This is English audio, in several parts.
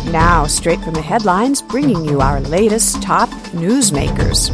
Now, straight from the headlines, bringing you our latest top newsmakers.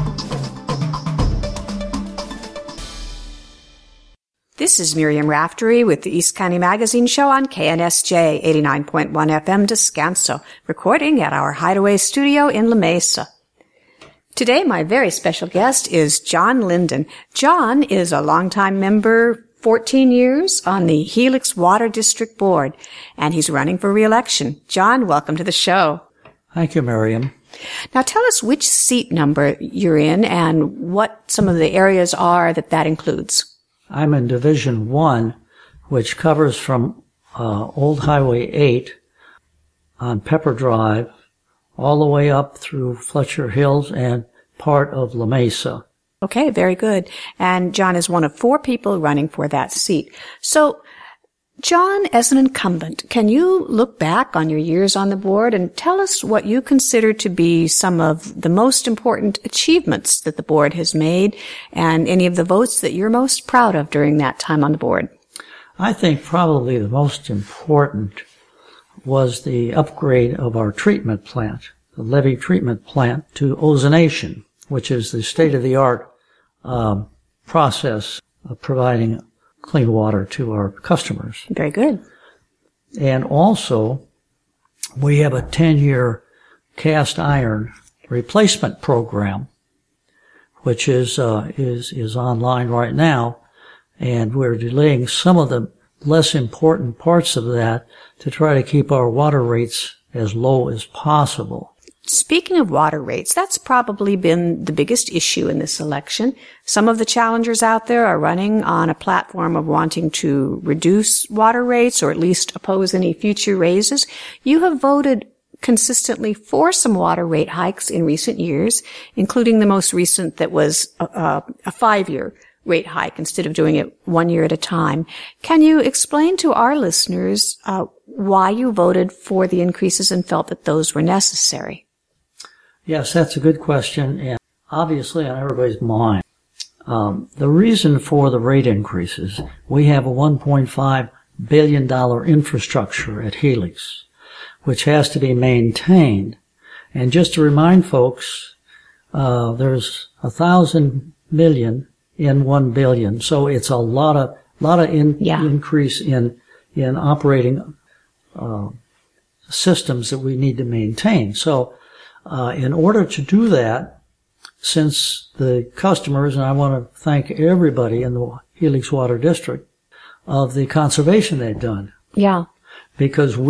This is Miriam Raftery with the East County Magazine Show on KNSJ 89.1 FM Descanso, recording at our Hideaway studio in La Mesa. Today, my very special guest is John Linden. John is a longtime member, 14 years, on the Helix Water District Board, and he's running for re-election. John, welcome to the show. Thank you, Miriam. Now tell us which seat number you're in and what some of the areas are that includes. I'm in Division 1, which covers from Old Highway 8 on Pepper Drive all the way up through Fletcher Hills and part of La Mesa. Okay, very good. And John is one of 4 people running for that seat. So, John, as an incumbent, can you look back on your years on the board and tell us what you consider to be some of the most important achievements that the board has made and any of the votes that you're most proud of during that time on the board? I think probably the most important was the upgrade of our treatment plant, the Levy treatment plant, to ozonation, which is the state-of-the-art process of providing clean water to our customers. Very good. And also, we have a 10-year cast iron replacement program, which is online right now, and we're delaying some of the less important parts of that to try to keep our water rates as low as possible. Speaking of water rates, that's probably been the biggest issue in this election. Some of the challengers out there are running on a platform of wanting to reduce water rates or at least oppose any future raises. You have voted consistently for some water rate hikes in recent years, including the most recent that was a 5-year rate hike instead of doing it 1 year at a time. Can you explain to our listeners why you voted for the increases and felt that those were necessary? Yes, that's a good question, and obviously on everybody's mind. The reason for the rate increases, we have a $1.5 billion infrastructure at Helix, which has to be maintained. And just to remind folks, there's 1,000 million in 1 billion, so it's a lot of increase in operating systems that we need to maintain. So in order to do that, since the customers, and I want to thank everybody in the Helix Water District, of the conservation they've done. Yeah. Because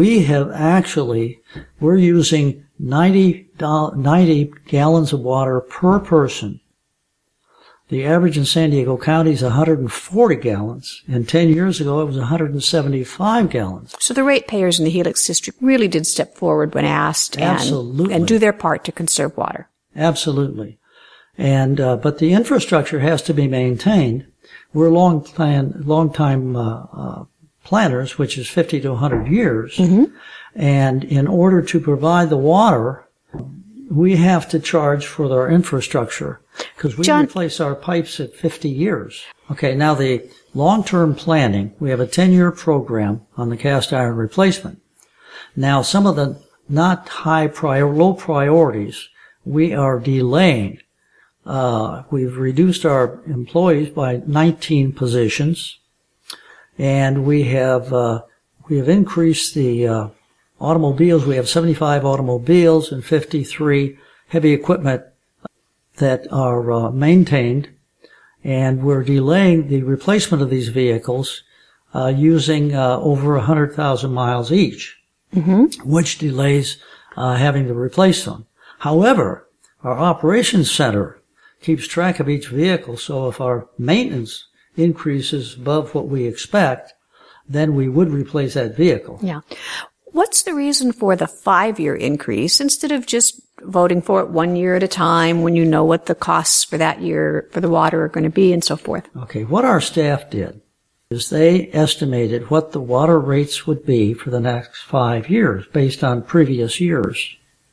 we're using 90 gallons of water per person. The average in San Diego County is 140 gallons, and 10 years ago it was 175 gallons. So the ratepayers in the Helix District really did step forward when asked and do their part to conserve water. Absolutely. And but the infrastructure has to be maintained. We're long time planners, which is 50 to 100 years. Mm-hmm. And in order to provide the water, we have to charge for our infrastructure because we replace our pipes at 50 years. Okay, now the long-term planning, we have a 10-year program on the cast iron replacement. Now, some of the not low priorities, we are delaying. We've reduced our employees by 19 positions, and we have increased the automobiles. We have 75 automobiles and 53 heavy equipment that are maintained, and we're delaying the replacement of these vehicles using over 100,000 miles each, which delays having to replace them. However, our operations center keeps track of each vehicle, so if our maintenance increases above what we expect, then we would replace that vehicle. Yeah. What's the reason for the 5-year increase instead of just voting for it 1 year at a time when you know what the costs for that year for the water are going to be and so forth? Okay, what our staff did is they estimated what the water rates would be for the next 5 years based on previous years.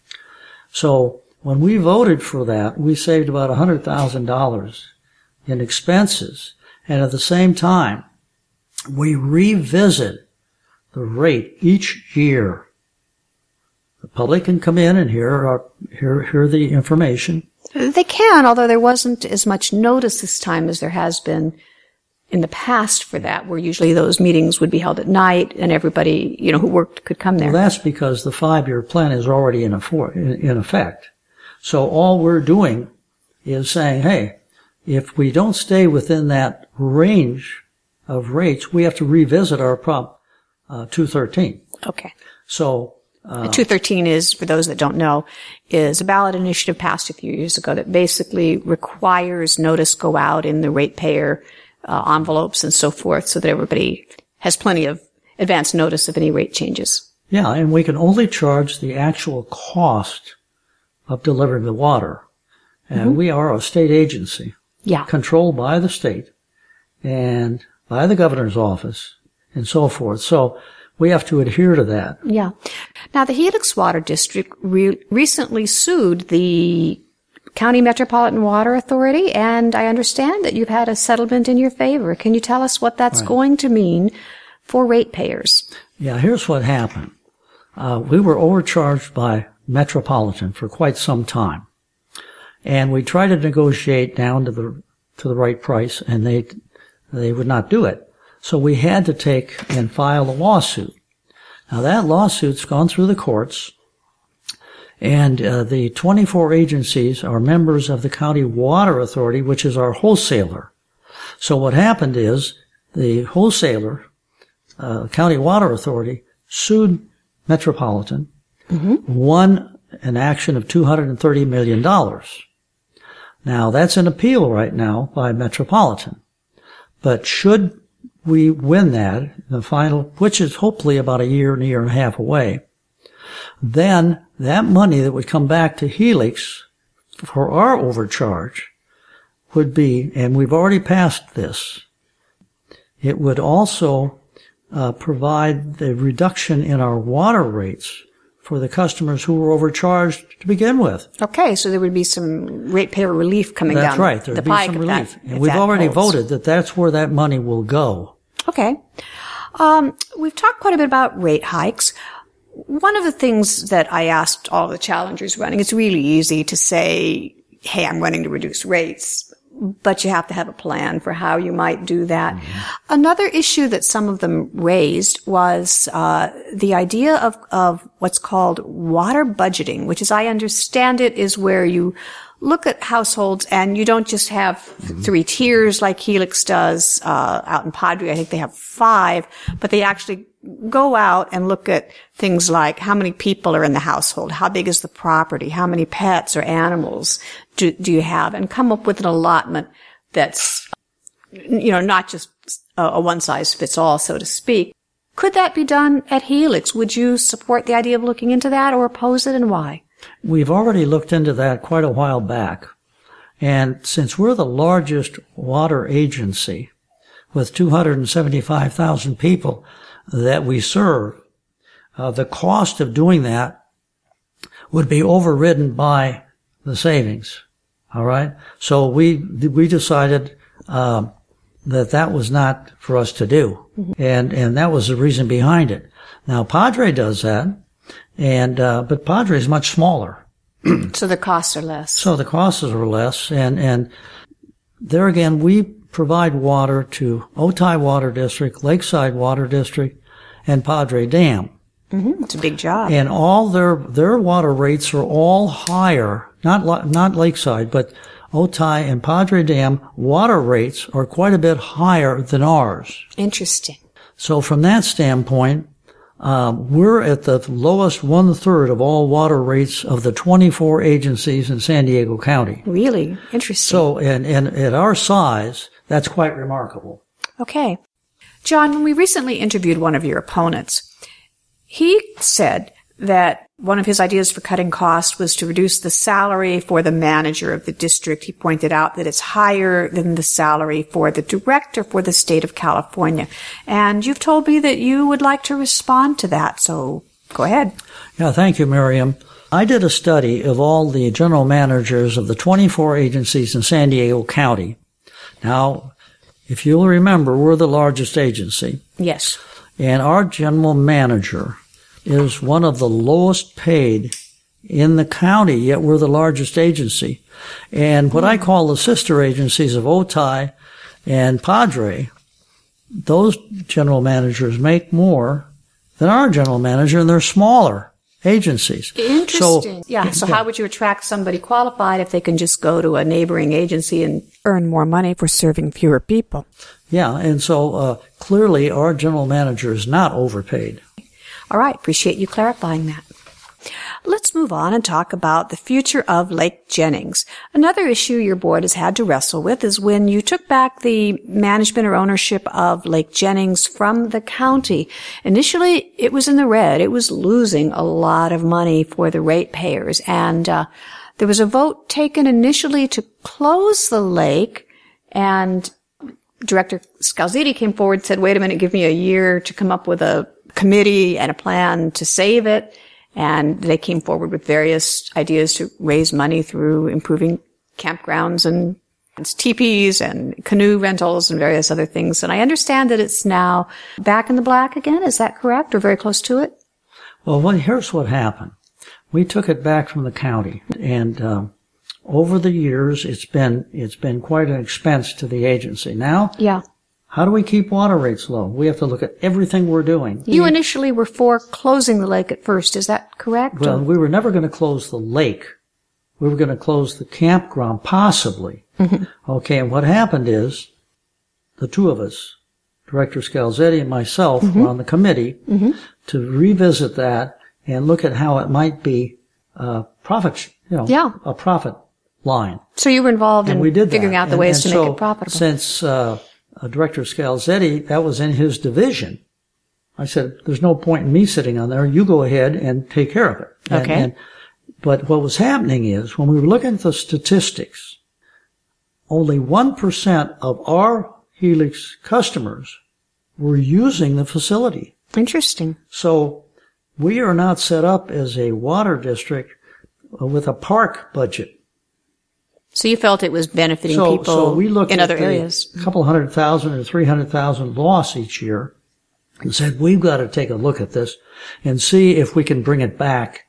So when we voted for that, we saved about $100,000 in expenses, and at the same time, we revisit the rate each year The public can come in and hear the information. They can, although there wasn't as much notice this time as there has been in the past for that, where usually those meetings would be held at night and everybody, who worked could come there. Well, that's because the 5-year plan is already in effect. So all we're doing is saying, hey, if we don't stay within that range of rates, we have to revisit our Prop 213. Okay. So 213 is, for those that don't know, is a ballot initiative passed a few years ago that basically requires notice go out in the ratepayer envelopes and so forth, so that everybody has plenty of advance notice of any rate changes. Yeah, and we can only charge the actual cost of delivering the water. And we are a state agency. Yeah. Controlled by the state and by the governor's office and so forth. So we have to adhere to that. Yeah. Now, the Helix Water District recently sued the County Metropolitan Water Authority, and I understand that you've had a settlement in your favor. Can you tell us what that's going to mean for ratepayers? Yeah, here's what happened. We were overcharged by Metropolitan for quite some time. And we tried to negotiate down to the right price, and they would not do it. So we had to take and file a lawsuit. Now that lawsuit's gone through the courts, and the 24 agencies are members of the County Water Authority, which is our wholesaler. So what happened is the wholesaler, County Water Authority, sued Metropolitan, won an action of $230 million. Now, that's an appeal right now by Metropolitan. But should we win that, the final, which is hopefully about a year and a half away, then that money that would come back to Helix for our overcharge would be, and we've already passed this, it would also provide the reduction in our water rates for the customers who were overcharged to begin with. Okay, so there would be some ratepayer relief coming down the pike. That's right, there would be some relief. And we've already voted that that's where that money will go. Okay. We've talked quite a bit about rate hikes. One of the things that I asked all the challengers running, it's really easy to say, hey, I'm running to reduce rates, but you have to have a plan for how you might do that. Another issue that some of them raised was the idea of what's called water budgeting, which, as I understand it, is where you look at households and you don't just have 3 tiers like Helix does out in Padre. I think they have 5, but they actually go out and look at things like how many people are in the household, how big is the property, how many pets or animals do you have, and come up with an allotment that's, not just a one-size-fits-all, so to speak. Could that be done at Helix? Would you support the idea of looking into that or oppose it, and why? We've already looked into that quite a while back. And since we're the largest water agency with 275,000 people that we serve, the cost of doing that would be overridden by the savings. All right. So we decided that was not for us to do, and that was the reason behind it. Now Padre does that, but Padre is much smaller. So the costs are less. So the costs are less, and there again we provide water to Otay Water District, Lakeside Water District, and Padre Dam. It's a big job. And all their water rates are all higher, not Lakeside, but Otay and Padre Dam water rates are quite a bit higher than ours. Interesting. So from that standpoint, we're at the lowest 1/3 of all water rates of the 24 agencies in San Diego County. Really? Interesting. So, and at our size, that's quite remarkable. Okay. John, when we recently interviewed one of your opponents, he said that one of his ideas for cutting costs was to reduce the salary for the manager of the district. He pointed out that it's higher than the salary for the director for the state of California. And you've told me that you would like to respond to that, so go ahead. Yeah, thank you, Miriam. I did a study of all the general managers of the 24 agencies in San Diego County. Now, if you'll remember, we're the largest agency. Yes. And our general manager is one of the lowest paid in the county, yet we're the largest agency. And what I call the sister agencies of Otay and Padre, those general managers make more than our general manager, and they're smaller agencies. Interesting. So how would you attract somebody qualified if they can just go to a neighboring agency and earn more money for serving fewer people? Yeah, and so clearly our general manager is not overpaid. All right, appreciate you clarifying that. Let's move on and talk about the future of Lake Jennings. Another issue your board has had to wrestle with is when you took back the management or ownership of Lake Jennings from the county. Initially, it was in the red. It was losing a lot of money for the ratepayers. And there was a vote taken initially to close the lake, and Director Scalzitti came forward and said, wait a minute, give me a year to come up with a committee and a plan to save it. And they came forward with various ideas to raise money through improving campgrounds and teepees and canoe rentals and various other things. And I understand that it's now back in the black again. Is that correct, or very close to it? Well, here's what happened. We took it back from the county, and over the years, it's been quite an expense to the agency. Now, how do we keep water rates low? We have to look at everything we're doing. You initially were for closing the lake at first. Is that correct? Well, we were never going to close the lake. We were going to close the campground, possibly. Mm-hmm. Okay, and what happened is the two of us, Director Scalzitti and myself, were on the committee to revisit that and look at how it might be a profit line. So you were involved in figuring out the ways to make it profitable. Since Director Scalzitti, that was in his division, I said, there's no point in me sitting on there. You go ahead and take care of it. Okay. But what was happening is, when we were looking at the statistics, only 1% of our Helix customers were using the facility. Interesting. So we are not set up as a water district with a park budget. So you felt it was benefiting people we looked in at other areas. A couple 100,000 or 300,000 loss each year and said, we've got to take a look at this and see if we can bring it back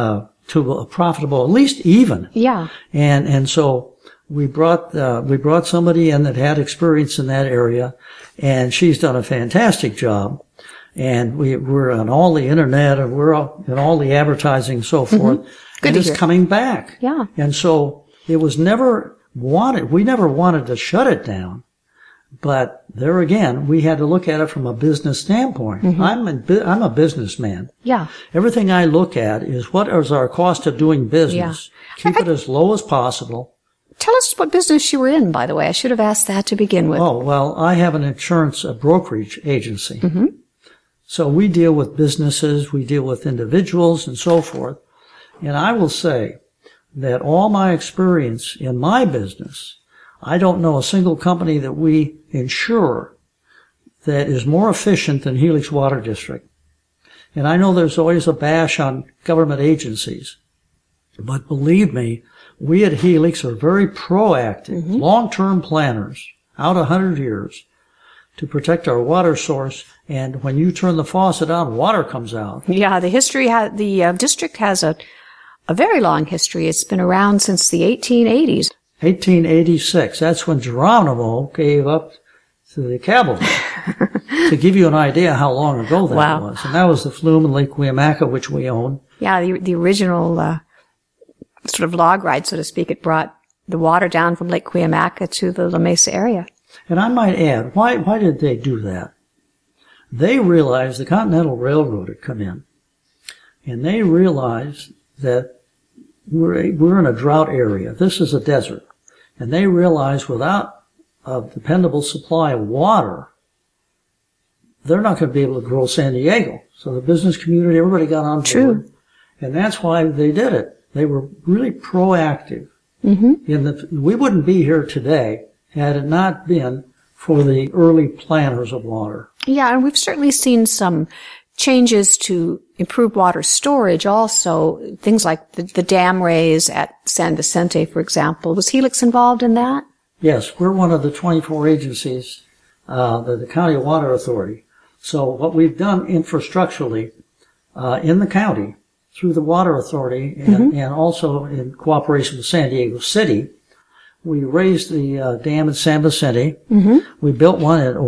to a profitable, at least even. Yeah. And so we brought somebody in that had experience in that area, and she's done a fantastic job. And we're on all the internet, and we're in all the advertising and so forth. Good and to it's hear. coming back. Yeah. And so it was never wanted. We never wanted to shut it down. But there again, we had to look at it from a business standpoint. I'm a businessman. Yeah. Everything I look at is what is our cost of doing business. Yeah. Keep it as low as possible. Tell us what business you were in, by the way. I should have asked that to begin with. Oh, well, I have an insurance brokerage agency. So we deal with businesses, we deal with individuals and so forth. And I will say that all my experience in my business, I don't know a single company that we insure that is more efficient than Helix Water District. And I know there's always a bash on government agencies. But believe me, we at Helix are very proactive, long-term planners, out 100 years, to protect our water source. And when you turn the faucet on, water comes out. Yeah, the district has a very long history. It's been around since the 1880s. 1886. That's when Geronimo gave up to the cavalry. To give you an idea how long ago that was. And that was the flume in Lake Cuyamaca, which we own. Yeah, the original sort of log ride, so to speak. It brought the water down from Lake Cuyamaca to the La Mesa area. And I might add, why did they do that? They realized the Continental Railroad had come in. And they realized that we're in a drought area. This is a desert. And they realized without a dependable supply of water, they're not going to be able to grow San Diego. So the business community, everybody got on board. True. And that's why they did it. They were really proactive. We wouldn't be here today had it not been for the early planners of water. Yeah, and we've certainly seen some changes to improve water storage also, things like the dam raise at San Vicente, for example. Was Helix involved in that? Yes, we're one of the 24 agencies, the County Water Authority. So what we've done infrastructurally, in the county through the Water Authority and also in cooperation with San Diego City. We raised the dam at San Vicente. We built one at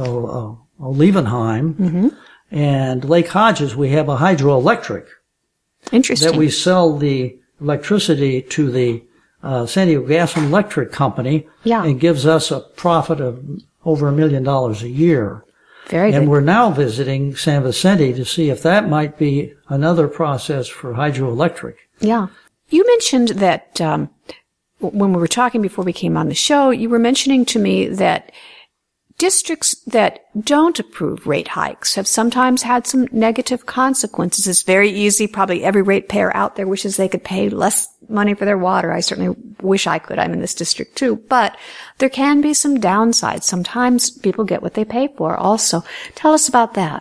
Olevenheim. And Lake Hodges, we have a hydroelectric. Interesting. That we sell the electricity to the San Diego Gas and Electric Company. Yeah. And gives us a profit of over $1 million a year. Very good. And we're now visiting San Vicente to see if that might be another process for hydroelectric. Yeah. You mentioned that when we were talking before we came on the show, you were mentioning to me that districts that don't approve rate hikes have sometimes had some negative consequences. It's very easy. Probably every ratepayer out there wishes they could pay less money for their water. I certainly wish I could. I'm in this district too. But there can be some downsides. Sometimes people get what they pay for also. Tell us about that.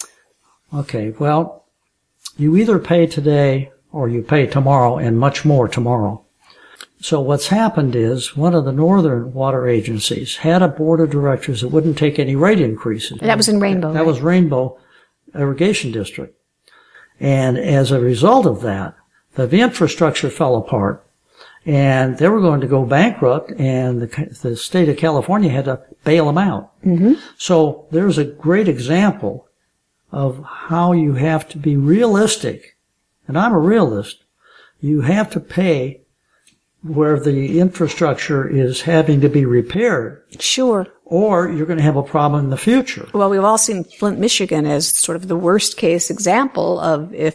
Okay. Well, you either pay today or you pay tomorrow and much more tomorrow. So what's happened is one of the northern water agencies had a board of directors that wouldn't take any rate increases. That was in Rainbow. That was Rainbow Irrigation District. And as a result of that, the infrastructure fell apart and they were going to go bankrupt and the state of California had to bail them out. So there's a great example of how you have to be realistic. And I'm a realist. You have to pay where the infrastructure is having to be repaired. Sure. Or you're going to have a problem in the future. Well, we've all seen Flint, Michigan as sort of the worst case example of if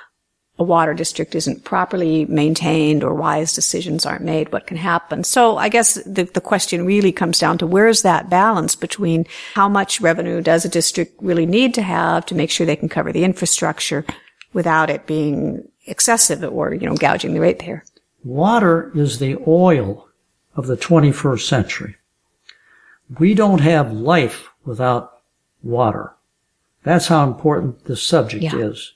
a water district isn't properly maintained or wise decisions aren't made, what can happen. So I guess the question really comes down to where's that balance between how much revenue does a district really need to have to make sure they can cover the infrastructure without it being excessive or, gouging the ratepayer. Water is the oil of the 21st century. We don't have life without water. That's how important this subject is.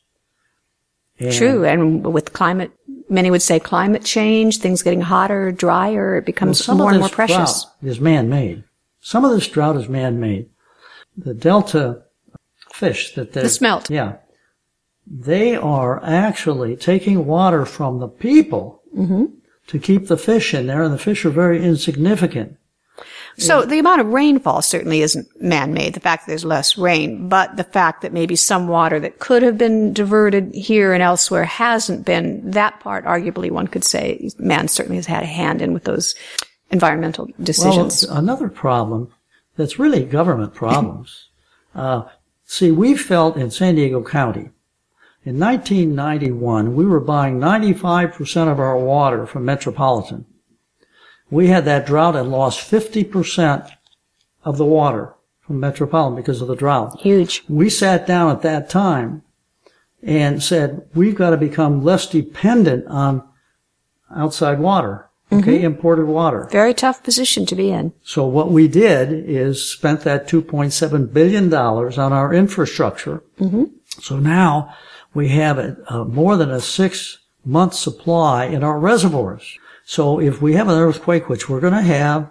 And true. And with climate, many would say climate change, things getting hotter, drier, it becomes more and more precious. Some of this drought is man-made. Some of this drought is man-made. The Delta fish the smelt. Yeah. They are actually taking water from the people to keep the fish in there, and the fish are very insignificant. So the amount of rainfall certainly isn't man-made, the fact that there's less rain, but the fact that maybe some water that could have been diverted here and elsewhere hasn't been, that part arguably one could say man certainly has had a hand in with those environmental decisions. Well, another problem that's really government problems. See, we felt in San Diego County, in 1991, we were buying 95% of our water from Metropolitan. We had that drought and lost 50% of the water from Metropolitan because of the drought. Huge. We sat down at that time and said, we've got to become less dependent on outside water, imported water. Very tough position to be in. So what we did is spent that $2.7 billion on our infrastructure. So now we have more than a 6-month supply in our reservoirs. So if we have an earthquake, which we're going to have,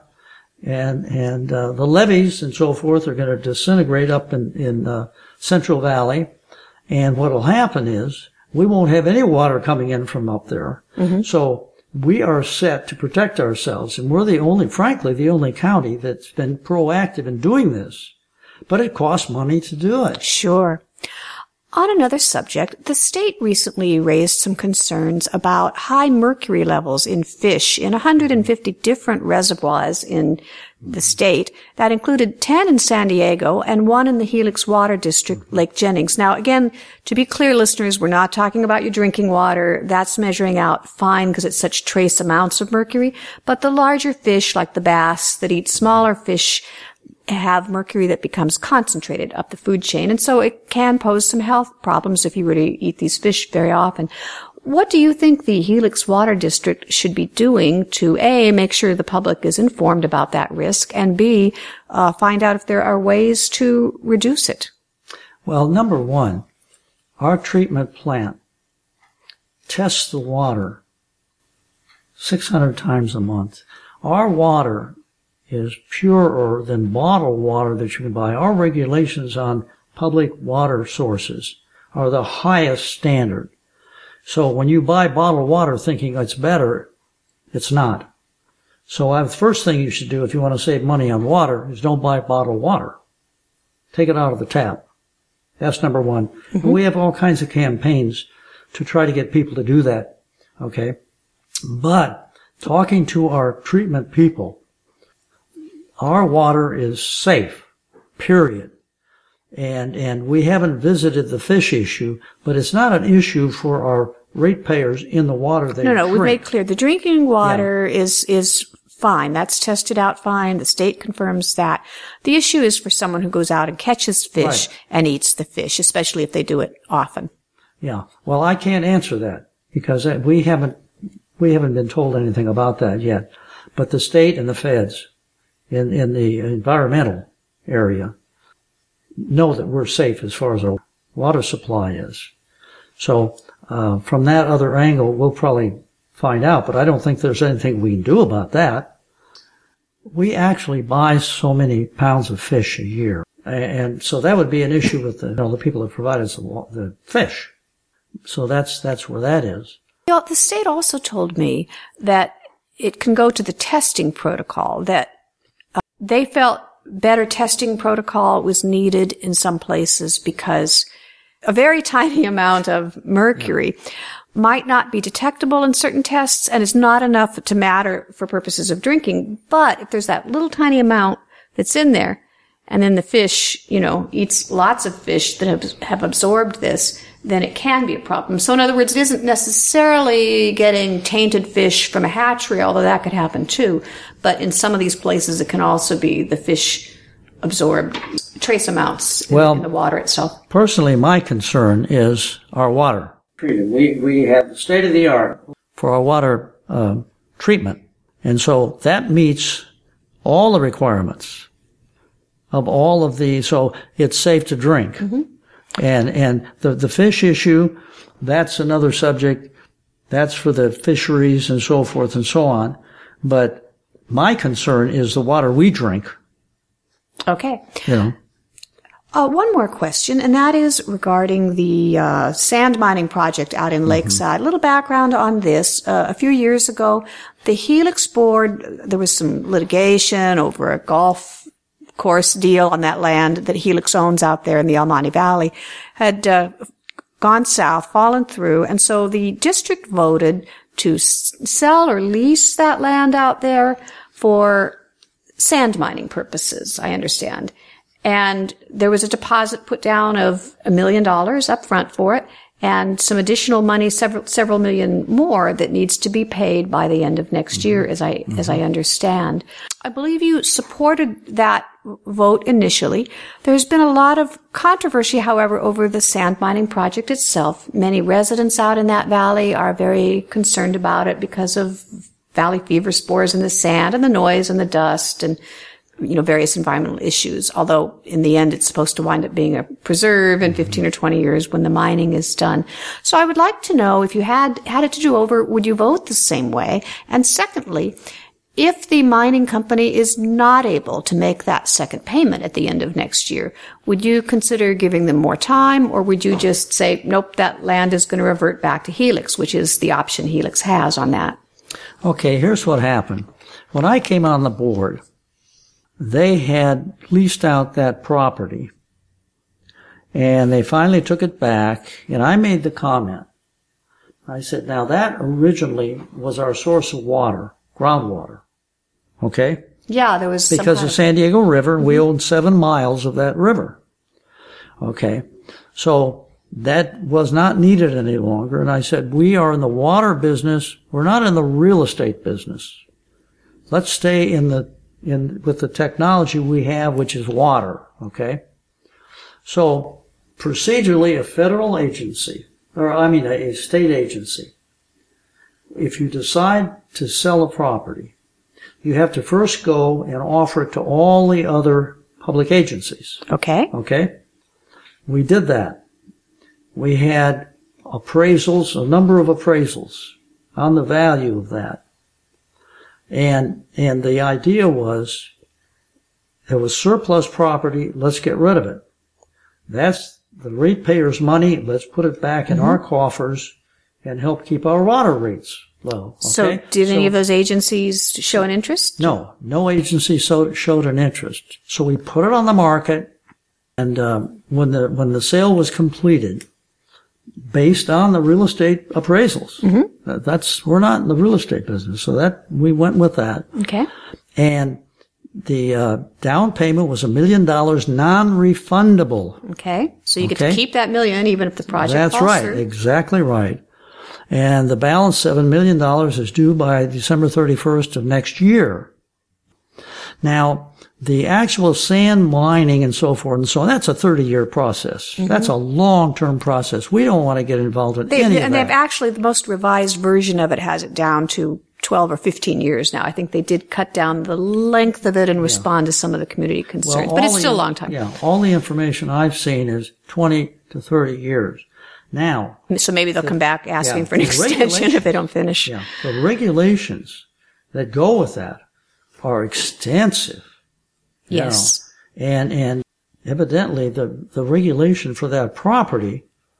and the levees and so forth are going to disintegrate up in Central Valley, and what will happen is we won't have any water coming in from up there. So we are set to protect ourselves, and we're frankly, the only county that's been proactive in doing this. But it costs money to do it. Sure. On another subject, the state recently raised some concerns about high mercury levels in fish in 150 different reservoirs in the state. That included 10 in San Diego and 1 in the Helix Water District, Lake Jennings. Now, again, to be clear, listeners, we're not talking about your drinking water. That's measuring out fine because it's such trace amounts of mercury. But the larger fish, like the bass that eat smaller fish, have mercury that becomes concentrated up the food chain. And so it can pose some health problems if you were to eat these fish very often. What do you think the Helix Water District should be doing to, A, make sure the public is informed about that risk, and B, find out if there are ways to reduce it? Well, number one, our treatment plant tests the water 600 times a month. Our water is purer than bottled water that you can buy. Our regulations on public water sources are the highest standard. So when you buy bottled water thinking it's better, it's not. So the first thing you should do if you want to save money on water is don't buy bottled water. Take it out of the tap. That's number one. Mm-hmm. And we have all kinds of campaigns to try to get people to do that. Okay. But talking to our treatment people, our water is safe, period. And we haven't visited the fish issue, but it's not an issue for our ratepayers in the water they drink. No, we've made clear the drinking water is fine. That's tested out fine. The state confirms that. The issue is for someone who goes out and catches fish and eats the fish, especially if they do it often. Yeah. Well, I can't answer that because we haven't been told anything about that yet. But the state and the feds in the environmental area know that we're safe as far as our water supply is. So from that other angle, we'll probably find out, but I don't think there's anything we can do about that. We actually buy so many pounds of fish a year, and so that would be an issue with the people that provide us the fish. So that's where that is. The state also told me that it can go to the testing protocol, that they felt better testing protocol was needed in some places because a very tiny amount of mercury might not be detectable in certain tests and is not enough to matter for purposes of drinking. But if there's that little tiny amount that's in there, and then the fish, eats lots of fish that have absorbed this, then it can be a problem. So in other words, it isn't necessarily getting tainted fish from a hatchery, although that could happen too. But in some of these places, it can also be the fish absorbed trace amounts in the water itself. Personally, my concern is our water treatment. We have the state of the art for our water treatment. And so that meets all the requirements of all of so it's safe to drink. Mm-hmm. And the fish issue, that's another subject. That's for the fisheries and so forth and so on. But my concern is the water we drink. Okay. One more question, and that is regarding the sand mining project out in Lakeside. A little background on this. A few years ago, the Helix Board, there was some litigation over a golf course deal on that land that Helix owns out there in the El Monte Valley, had gone south, fallen through, and so the district voted to sell or lease that land out there for sand mining purposes, I understand. And there was a deposit put down of $1 million up front for it, and some additional money, several million more, that needs to be paid by the end of next year, as I understand. I believe you supported that vote initially. There's been a lot of controversy, however, over the sand mining project itself. Many residents out in that valley are very concerned about it because of valley fever spores in the sand and the noise and the dust and various environmental issues, although in the end it's supposed to wind up being a preserve in 15 or 20 years when the mining is done. So I would like to know, if you had it to do over, would you vote the same way? And secondly, if the mining company is not able to make that second payment at the end of next year, would you consider giving them more time, or would you just say, nope, that land is going to revert back to Helix, which is the option Helix has on that? Okay, here's what happened. When I came on the board, they had leased out that property, and they finally took it back, and I made the comment. I said, now that originally was our source of water, groundwater. Okay? Yeah, there was because of San Diego River, we owned 7 miles of that river. Okay? So that was not needed any longer, and I said, we are in the water business, we're not in the real estate business. Let's stay with the technology we have, which is water, okay? So, procedurally, a federal agency, a state agency, if you decide to sell a property, you have to first go and offer it to all the other public agencies. Okay. Okay? We did that. We had appraisals, a number of appraisals on the value of that. And the idea was, there was surplus property, let's get rid of it. That's the ratepayers' money, let's put it back in our coffers and help keep our water rates low. Okay? So did any of those agencies show an interest? No agency showed an interest. So we put it on the market, and when the sale was completed, based on the real estate appraisals, we're not in the real estate business, so that we went with that. Okay. And the down payment was $1 million, non-refundable. Okay. So you get to keep that $1 million even if the project falls That's right. through. Exactly right. And the balance, $7 million, is due by December 31st of next year. Now, the actual sand mining and so forth and so on, that's a 30-year process. That's a long-term process. We don't want to get involved in any of that. And they've actually, the most revised version of it has it down to 12 or 15 years now. I think they did cut down the length of it and respond to some of the community concerns. But it's still a long time. Yeah, all the information I've seen is 20 to 30 years. Now. So maybe they'll come back asking for an extension if they don't finish. Yeah, the regulations that go with that are extensive. Yes. And evidently the regulation for that property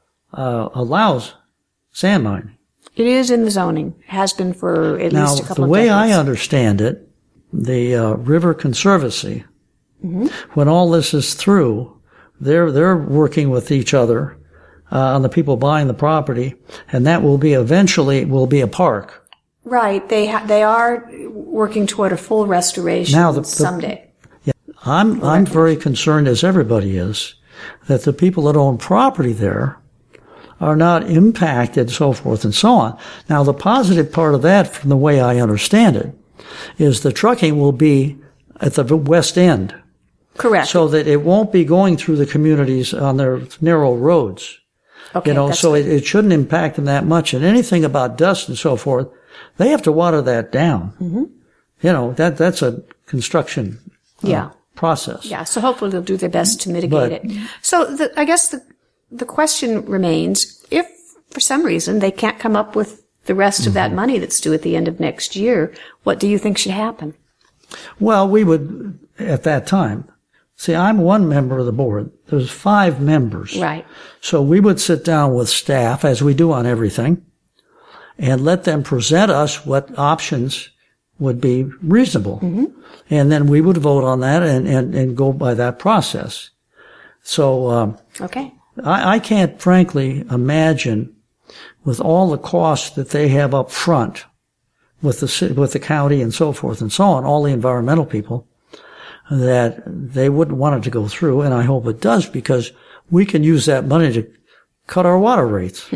allows sand mining. It is in the zoning. It has been for at least a couple of decades. Now, the way I understand it, the River Conservancy, when all this is through, they're working with each other on the people buying the property, and that will be eventually a park. Right. They are working toward a full restoration someday. Yeah, I'm very concerned, as everybody is, that the people that own property there are not impacted, so forth and so on. Now, the positive part of that, from the way I understand it, is the trucking will be at the west end. Correct. So that it won't be going through the communities on their narrow roads. Okay. So it shouldn't impact them that much. And anything about dust and so forth, they have to water that down. That's a construction process. Yeah. So hopefully they'll do their best to mitigate it. So I guess the question remains, if for some reason they can't come up with the rest of that money that's due at the end of next year, what do you think should happen? Well, we would, at that time, see, I'm one member of the board. There's 5 members. Right. So we would sit down with staff, as we do on everything, and let them present us what options would be reasonable. And then we would vote on that and go by that process. So, okay. I can't frankly imagine, with all the costs that they have up front with the county and so forth and so on, all the environmental people, that they wouldn't want it to go through. And I hope it does, because we can use that money to cut our water rates.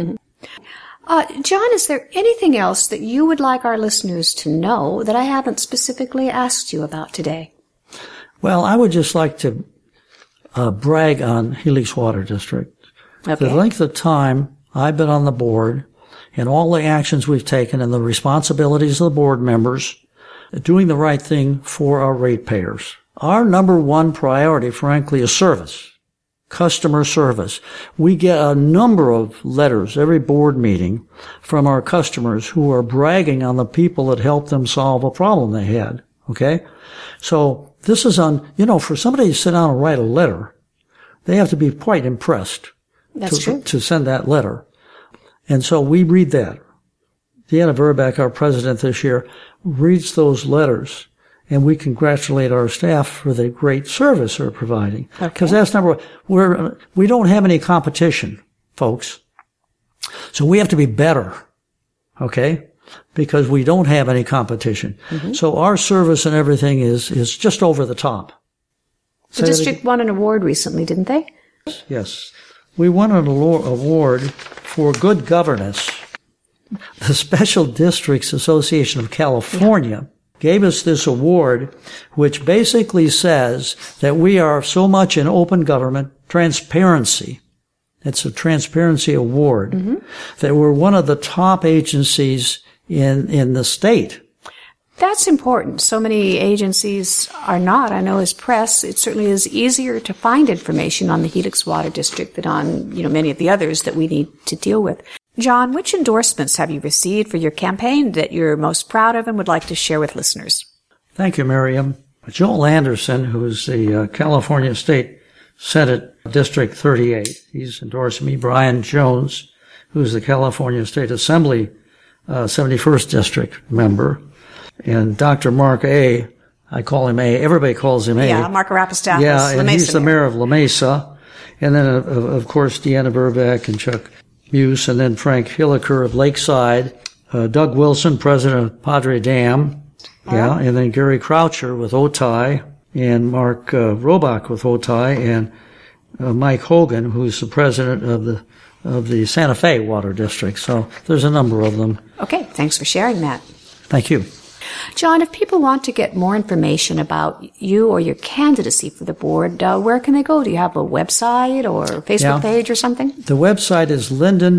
John, is there anything else that you would like our listeners to know that I haven't specifically asked you about today? Well, I would just like to brag on Helix Water District. Okay. The length of time I've been on the board and all the actions we've taken and the responsibilities of the board members, doing the right thing for our ratepayers. Our number one priority, frankly, is service, customer service. We get a number of letters every board meeting from our customers who are bragging on the people that helped them solve a problem they had. Okay? So this is for somebody to sit down and write a letter, they have to be quite impressed to send that letter. And so we read that. Deanna Verbeck, our president this year, reads those letters, and we congratulate our staff for the great service they're providing. Because that's number one. We don't have any competition, folks. So we have to be better. Okay? Because we don't have any competition. So our service and everything is just over the top. The district won an award recently, didn't they? Yes. We won an award for good governance. The Special Districts Association of California gave us this award, which basically says that we are so much in open government, transparency. It's a transparency award, that we're one of the top agencies in the state. That's important. So many agencies are not. I know as press, it certainly is easier to find information on the Helix Water District than on, many of the others that we need to deal with. John, which endorsements have you received for your campaign that you're most proud of and would like to share with listeners? Thank you, Miriam. Joel Anderson, who's the California State Senate District 38. He's endorsing me. Brian Jones, who's the California State Assembly 71st District member. And Dr. Mark A., I call him A. Everybody calls him A. Yeah, Mark Arapastathis. Yeah, and he's the mayor of La Mesa. And then, of course, Deanna Burbeck and Chuck Muse, and then Frank Hilliker of Lakeside, Doug Wilson, president of Padre Dam, and then Gary Croucher with Otay, and Mark Robach with Otay, and Mike Hogan, who's the president of the Santa Fe Water District. So there's a number of them. Okay, thanks for sharing that. Thank you. John, if people want to get more information about you or your candidacy for the board, where can they go? Do you have a website or Facebook page or something? The website is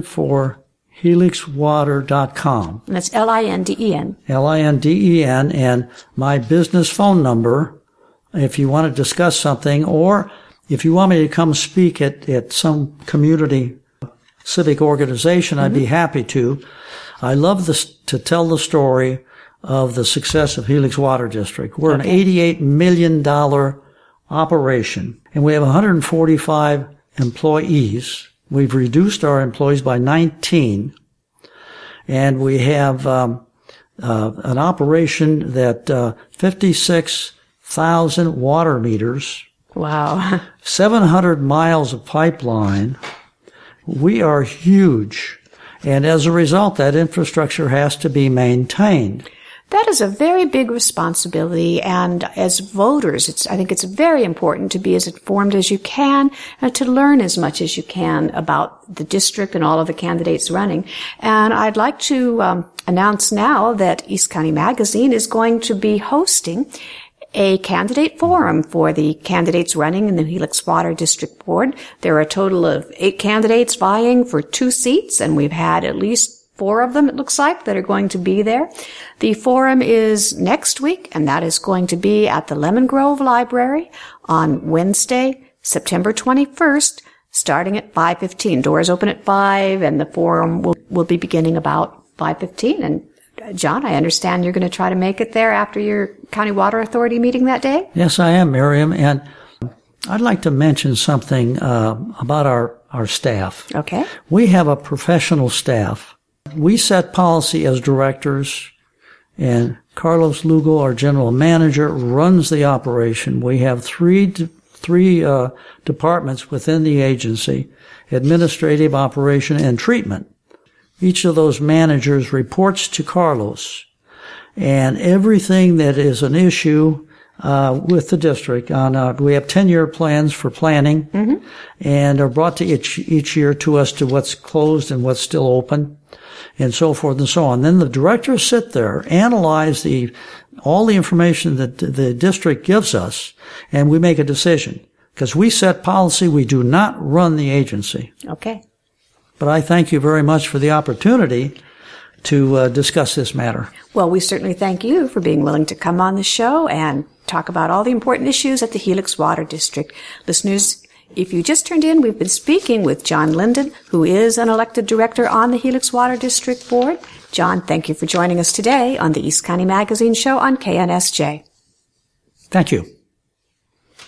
lindenforhelixwater.com. And that's Linden. Linden, and my business phone number, if you want to discuss something, or if you want me to come speak at some community civic organization, I'd be happy to. I love to tell the story of the success of Helix Water District. We're an $88 million operation, and we have 145 employees. We've reduced our employees by 19, and we have an operation that 56,000 water meters. Wow. 700 miles of pipeline. We are huge, and as a result, that infrastructure has to be maintained. That is a very big responsibility, and as voters, I think it's very important to be as informed as you can and to learn as much as you can about the district and all of the candidates running. And I'd like to announce now that East County Magazine is going to be hosting a candidate forum for the candidates running in the Helix Water District Board. There are a total of 8 candidates vying for 2 seats, and we've had at least 4 of them, it looks like, that are going to be there. The forum is next week, and that is going to be at the Lemon Grove Library on Wednesday, September 21st, starting at 5:15. Doors open at 5, and the forum will be beginning about 5:15. And John, I understand you're going to try to make it there after your County Water Authority meeting that day? Yes, I am, Miriam, and I'd like to mention something about our staff. Okay. We have a professional staff. We set policy as directors, and Carlos Lugo, our general manager, runs the operation. We have three departments within the agency: administrative, operation, and treatment. Each of those managers reports to Carlos, and everything that is an issue with the district we have 10-year plans for planning, and are brought to each year to us to what's closed and what's still open, and so forth and so on. Then the directors sit there, analyze all the information that the district gives us, and we make a decision. Because we set policy, we do not run the agency. Okay. But I thank you very much for the opportunity to discuss this matter. Well, we certainly thank you for being willing to come on the show and talk about all the important issues at the Helix Water District. Listeners, if you just turned in, we've been speaking with John Linden, who is an elected director on the Helix Water District Board. John, thank you for joining us today on the East County Magazine Show on KNSJ. Thank you.